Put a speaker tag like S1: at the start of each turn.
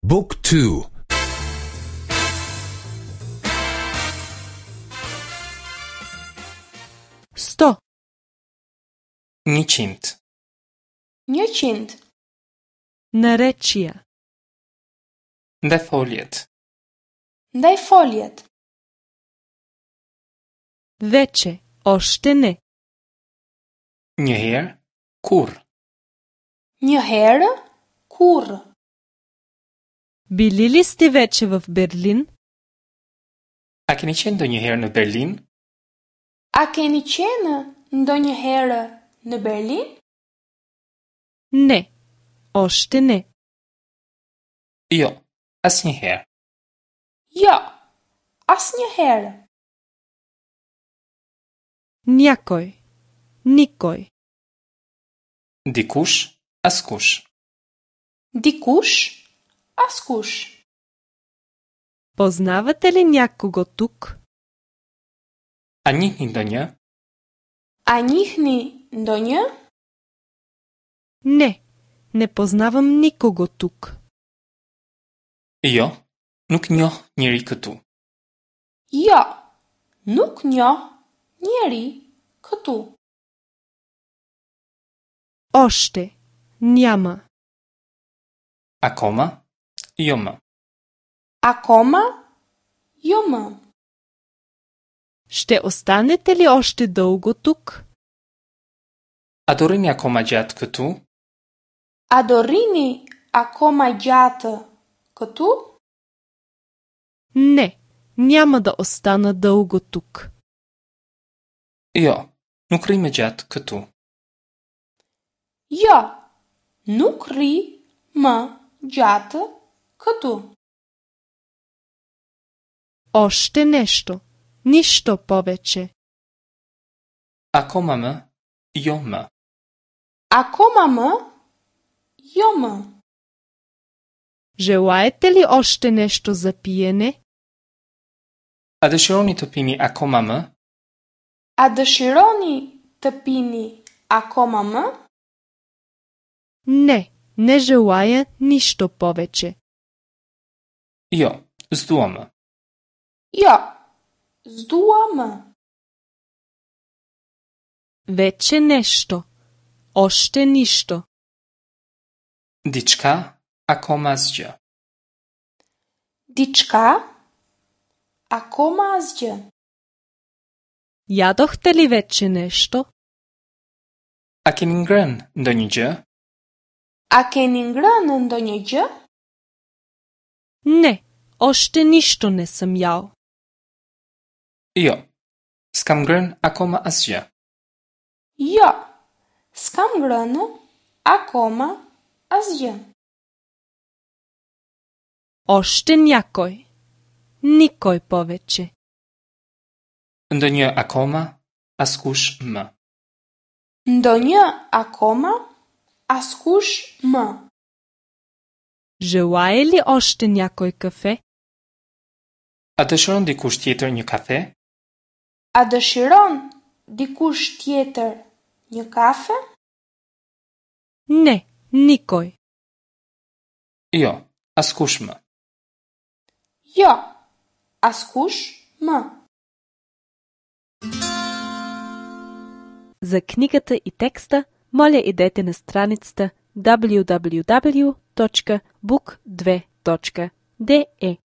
S1: Book 2.
S2: 100.
S3: 100.
S4: 100.
S2: Наречия.
S3: Ndaj foljet.
S4: Ndaj foljet.
S2: Вече. Още не.
S3: Një herë, kur.
S4: Një herë, kurrë.
S2: Били ли сте вече в Берлин?
S3: A keni qenë ndonjëherë në Berlin?
S4: A keni qenë ndonjëherë në Berlin?
S2: Не. Още не.
S3: Jo, asnjëherë.
S4: Jo, asnjëherë.
S2: Някой. Никой.
S3: Dikush, askush.
S4: Dikush, askush.
S2: Познавате ли някого тук?
S3: A njihni ndonjë?
S4: A njihni ndonjë?
S2: Не. Не познавам никого тук.
S3: Jo, nuk njoh njeri këtu.
S4: Jo, nuk njoh njeri këtu.
S2: Още. Няма.
S3: Akoma? Jo më.
S4: Akoma? Jo më.
S2: Ще останете ли още дълго тук?
S3: A do rrini akoma gjatë këtu?
S4: A do rrini akoma gjatë këtu?
S2: Не. Няма да остана дълго тук.
S3: Jo, nuk rri më gjatë këtu.
S4: Jo, nuk rri më gjatë këtu.
S2: Още нещо. Нищо повече.
S3: Akoma më? Jo më.
S4: Akoma më? Jo më.
S2: Желаете ли още нещо за пиене?
S3: A dëshironi të pini akoma më?
S4: A dëshironi të pini akoma më?
S2: Не. Не желая нищо повече.
S3: Jo, s'dua më.
S4: Jo, s'dua më.
S2: Вече нещо. Още нищо.
S3: Diçka, akoma asgjë.
S4: Diçka? Akoma asgjë.
S2: Ядохте ли вече нещо?
S3: A keni ngrënë ndonjë gjë?
S4: A keni ngrënë ndonjë gjë?
S2: Не. Още нищо не съм ял.
S3: Jo, s'kam ngrënë akoma asgjë.
S4: Jo, s'kam ngrënë akoma asgjë.
S2: Още някой. Никой повече.
S3: Ndonjë akoma, askush më.
S4: Ndonjë akoma, askush më.
S2: Желае ли още някой кафе?
S3: A dëshiron dikush tjetër një kafe?
S4: A dëshiron dikush tjetër një kafe?
S2: Не. Никой.
S3: Jo, askush më.
S4: Jo, askush më.
S2: За книгата и текста, моля идете на страницата www.book2.de